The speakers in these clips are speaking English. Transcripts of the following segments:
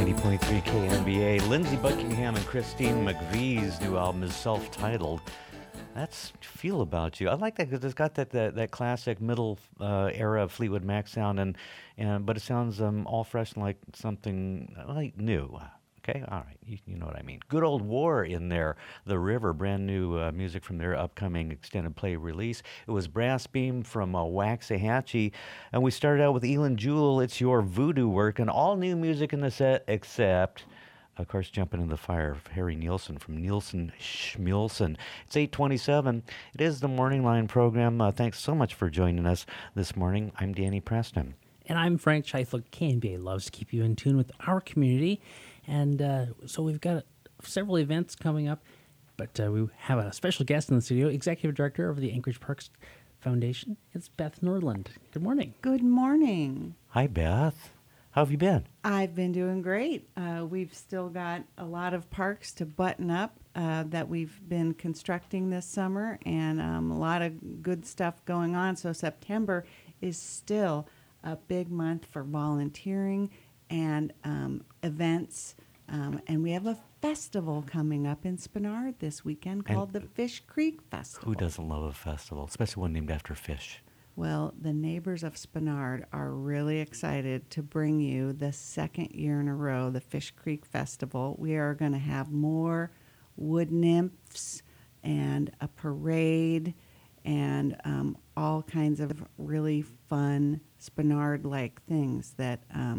90.3 KNBA. Lindsey Buckingham and Christine McVie's new album is self-titled. That's Feel About You. I like that because it's got that classic middle era of Fleetwood Mac sound, but it sounds all fresh and like something like new. Okay, all right, you know what I mean. Good Old War in there. The River, brand new music from their upcoming extended play release. It was Brass Beam from Waxahachie, and we started out with Elin Jewell, It's Your Voodoo Work, and all new music in the set except, of course, Jumping in the Fire of Harry Nilsson from Nilsson Schmilsson. It's 8:27. It is the Morning Line program. Thanks so much for joining us this morning. I'm Danny Preston. And I'm Frank Scheifler. KNBA loves to keep you in tune with our community. And so we've got several events coming up, but we have a special guest in the studio, Executive Director of the Anchorage Parks Foundation. It's Beth Nordland. Good morning. Good morning. Hi, Beth. How have you been? I've been doing great. We've still got a lot of parks to button up that we've been constructing this summer, and a lot of good stuff going on. So September is still a big month for volunteering and events. And we have a festival coming up in Spenard this weekend called the Fish Creek Festival. Who doesn't love a festival, especially one named after fish? Well, the neighbors of Spenard are really excited to bring you the second year in a row, the Fish Creek Festival. We are going to have more wood nymphs and a parade and all kinds of really fun Spenard-like things that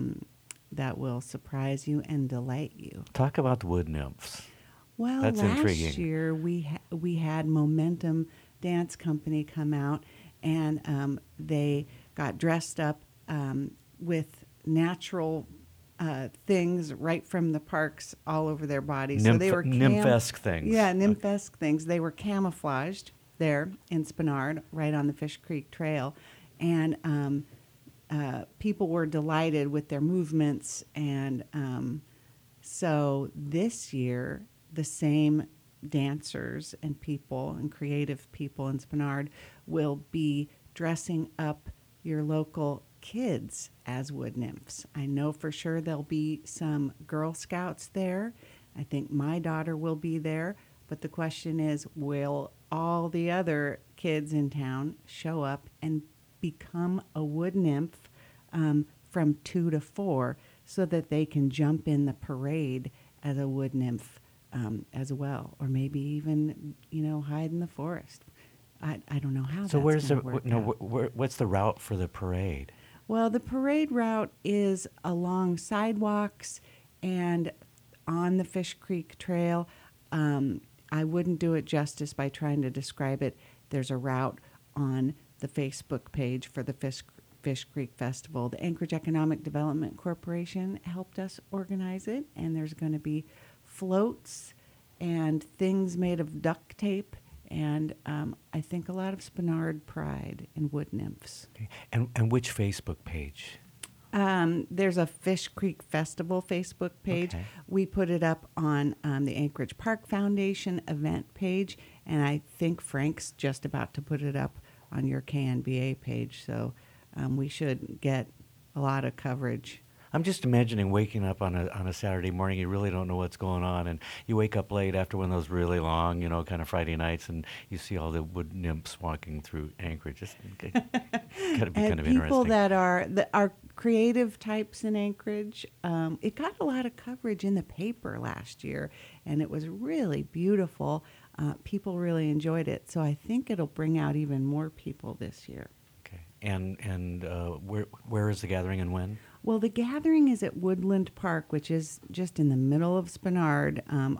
will surprise you and delight you. Talk about the wood nymphs. Well, That's last intriguing. year we had Momentum Dance Company come out, and they got dressed up with natural things right from the parks all over their bodies. So they were nymph-esque things. Yeah, nymph-esque things. They were camouflaged there in Spenard, right on the Fish Creek Trail, and people were delighted with their movements. And so this year, the same dancers and people and creative people in Spenard will be dressing up your local kids as wood nymphs. I know for sure there'll be some Girl Scouts there. I think my daughter will be there. But the question is, will all the other kids in town show up and become a wood nymph from 2 to 4 so that they can jump in the parade as a wood nymph as well, or maybe even, hide in the forest. I don't know how. So what's the route for the parade? Well, the parade route is along sidewalks and on the Fish Creek Trail. I wouldn't do it justice by trying to describe it. There's a route on the Facebook page for the Fish Creek Festival. The Anchorage Economic Development Corporation helped us organize it, and there's going to be floats and things made of duct tape, and I think a lot of Spenard pride in wood nymphs. Okay. And which Facebook page? There's a Fish Creek Festival Facebook page. Okay. We put it up on the Anchorage Park Foundation event page, and I think Frank's just about to put it up on your KNBA page, so we should get a lot of coverage. I'm just imagining waking up on a Saturday morning. You really don't know what's going on, and you wake up late after one of those really long, kind of Friday nights, and you see all the wood nymphs walking through Anchorage. Just got to be kind of interesting. People that are creative types in Anchorage, it got a lot of coverage in the paper last year, and it was really beautiful. People really enjoyed it, so I think it'll bring out even more people this year. Okay, and where is the gathering and when? Well, the gathering is at Woodland Park, which is just in the middle of Spenard,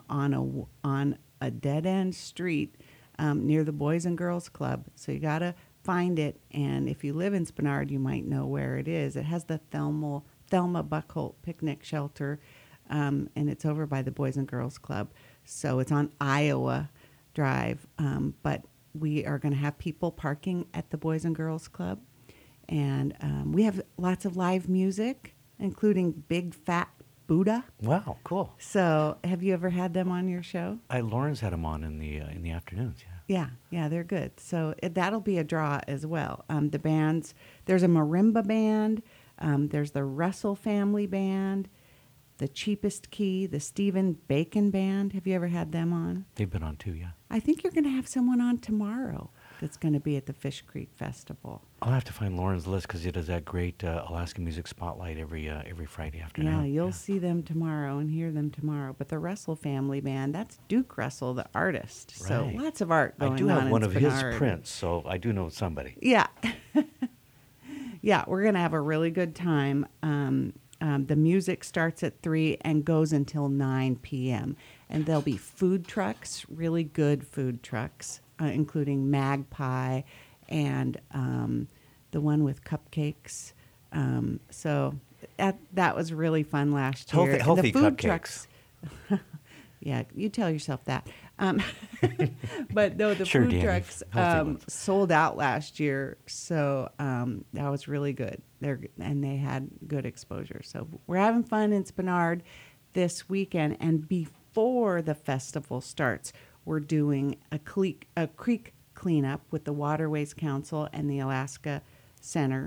on a dead-end street near the Boys and Girls Club. So you got to find it, and if you live in Spenard, you might know where it is. It has the Thelma Buckholt Picnic Shelter, and it's over by the Boys and Girls Club. So it's on Iowa Drive, but we are going to have people parking at the Boys and Girls Club. And we have lots of live music, including Big Fat Buddha. Wow, cool. So have you ever had them on your show? Lauren's had them on in the afternoons, yeah. Yeah, they're good. So that'll be a draw as well. The bands, there's a marimba band, there's the Russell Family Band, The Cheapest Key, the Stephen Bacon Band. Have you ever had them on? They've been on too, yeah. I think you're going to have someone on tomorrow that's going to be at the Fish Creek Festival. I'll have to find Lauren's list because he does that great Alaska Music Spotlight every Friday afternoon. Yeah, you'll see them tomorrow and hear them tomorrow. But the Russell Family Band, that's Duke Russell, the artist. So Right. lots of art going on I do have in one of his Spenard. prints, so I do know somebody. Yeah. Yeah, we're going to have a really good time. The music starts at 3 and goes until 9 p.m. And there'll be food trucks, really good food trucks, including Magpie and the one with cupcakes. So that was really fun last year. Healthy the food cupcakes. trucks. Yeah, you tell yourself that. But no, the Sure, food Danny. trucks Healthy ones. sold out last year, so that was really good. And they had good exposure. So we're having fun in Spenard this weekend, and before the festival starts, we're doing a creek cleanup with the Waterways Council and the Alaska Center.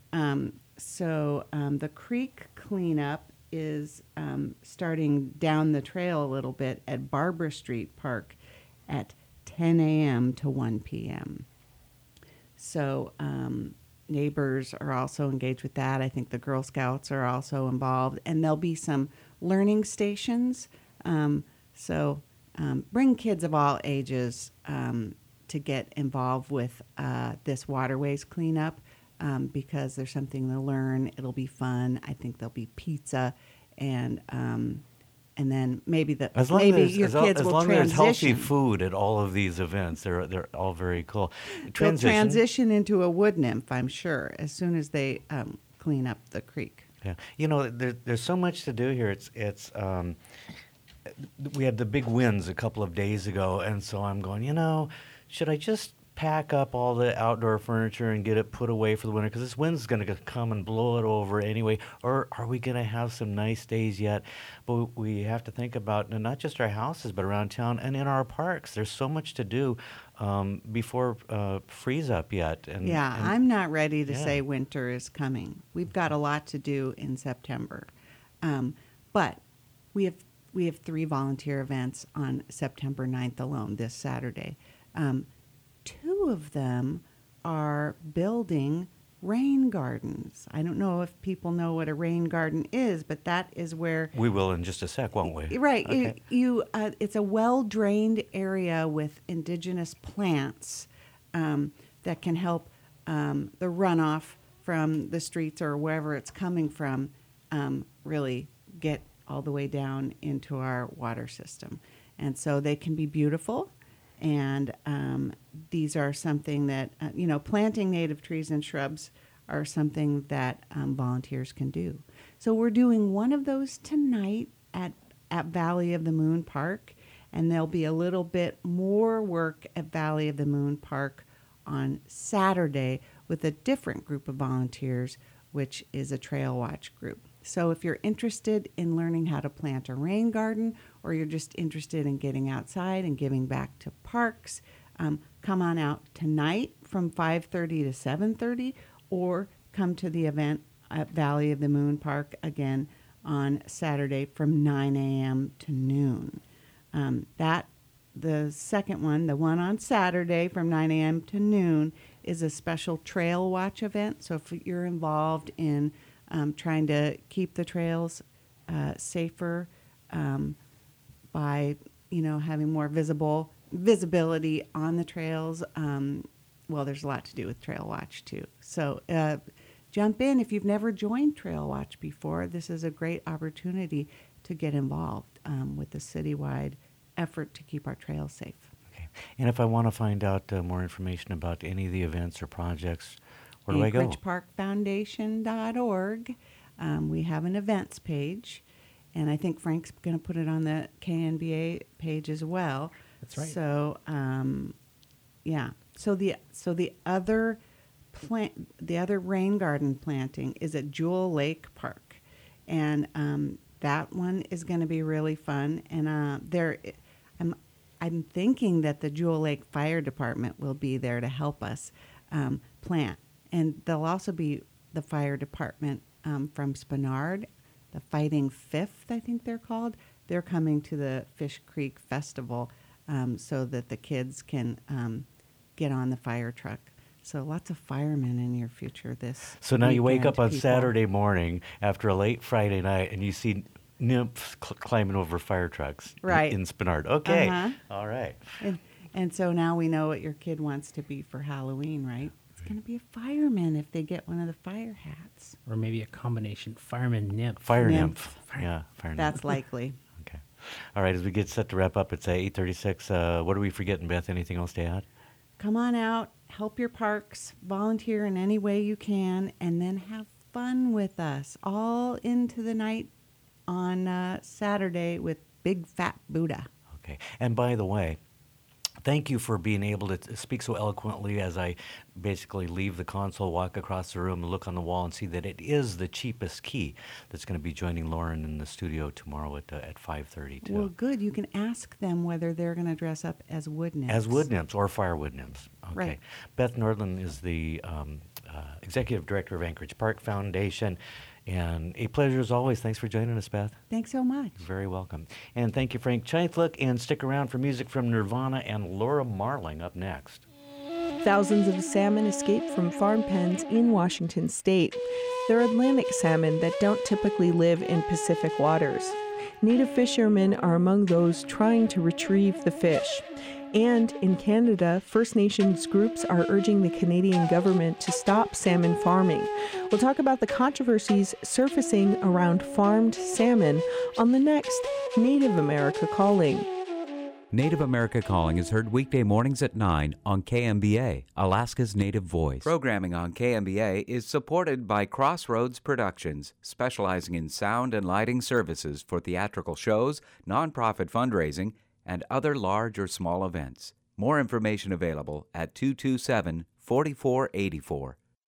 The creek cleanup is starting down the trail a little bit at Barbara Street Park at 10 a.m. to 1 p.m. So neighbors are also engaged with that. I think the Girl Scouts are also involved, and there'll be some learning stations. Bring kids of all ages to get involved with this waterways cleanup. Because there's something to learn. It'll be fun. I think there'll be pizza, and then maybe your kids will as long as there's healthy transition. food at all of these events, they're all very cool. They'll transition into a wood nymph, I'm sure, as soon as they clean up the creek. Yeah, there's so much to do here. It's we had the big winds a couple of days ago, and so I'm going. Should I just pack up all the outdoor furniture and get it put away for the winter because this wind's going to come and blow it over anyway? Or are we going to have some nice days yet? But we have to think about not just our houses, but around town and in our parks. There's so much to do before freeze up yet. And I'm not ready to Yeah. say winter is coming. We've got a lot to do in September. But we have 3 volunteer events on September 9th alone, this Saturday. 2 of them are building rain gardens. I don't know if people know what a rain garden is, but that is where we will in just a sec, won't we? right. Okay. It's a well-drained area with indigenous plants that can help the runoff from the streets or wherever it's coming from really get all the way down into our water system. And so they can be beautiful. And these are something that, planting native trees and shrubs are something that volunteers can do. So we're doing one of those tonight at Valley of the Moon Park, and there'll be a little bit more work at Valley of the Moon Park on Saturday with a different group of volunteers, which is a Trail Watch group. So if you're interested in learning how to plant a rain garden, or you're just interested in getting outside and giving back to parks, come on out tonight from 5:30 to 7:30, or come to the event at Valley of the Moon Park again on Saturday from 9 a.m. to noon. The second one, the one on Saturday from 9 a.m. to noon, is a special Trail Watch event. So if you're involved in trying to keep the trails safer by having more visibility on the trails, there's a lot to do with Trail Watch too. So jump in if you've never joined Trail Watch before. This is a great opportunity to get involved with the citywide effort to keep our trails safe. Okay. And if I want to find out more information about any of the events or projects, where do I go? AnchorageParkFoundation.org. We have an events page, and I think Frank's going to put it on the KNBA page as well. That's right. So, So the other rain garden planting is at Jewel Lake Park, and that one is going to be really fun. And I'm thinking that the Jewel Lake Fire Department will be there to help us plant. And there'll also be the fire department from Spenard, the Fighting Fifth, I think they're called. They're coming to the Fish Creek Festival so that the kids can get on the fire truck. So lots of firemen in your future this So now you wake weekend, up on people. Saturday morning after a late Friday night and you see nymphs climbing over fire trucks Right. in Spenard. Okay. Uh-huh. All right. And so now we know what your kid wants to be for Halloween, right? It's going to be a fireman if they get one of the fire hats. Or maybe a combination fireman nymph. Fire Nymph. nymph. Yeah, fire nymph. That's likely. Okay. All right, as we get set to wrap up, it's 8:36. What are we forgetting, Beth? Anything else to add? Come on out, help your parks, volunteer in any way you can, and then have fun with us all into the night on Saturday with Big Fat Buddha. Okay. And by the way, thank you for being able to speak so eloquently as I basically leave the console, walk across the room, and look on the wall and see that it is the cheapest key that's going to be joining Lauren in the studio tomorrow at 5:30 too. Well, good. You can ask them whether they're going to dress up as wood nymphs. As wood nymphs or firewood nymphs. Okay. Right. Beth Nordland is the executive director of Anchorage Park Foundation. And a pleasure as always. Thanks for joining us, Beth. Thanks so much. You're very welcome. And thank you, Frank Chythlock. And stick around for music from Nirvana and Laura Marling up next. Thousands of salmon escape from farm pens in Washington state. They're Atlantic salmon that don't typically live in Pacific waters. Native fishermen are among those trying to retrieve the fish. And in Canada, First Nations groups are urging the Canadian government to stop salmon farming. We'll talk about the controversies surfacing around farmed salmon on the next Native America Calling. Native America Calling is heard weekday mornings at 9 on KMBA, Alaska's Native Voice. Programming on KMBA is supported by Crossroads Productions, specializing in sound and lighting services for theatrical shows, nonprofit fundraising, and other large or small events. More information available at 227-4484.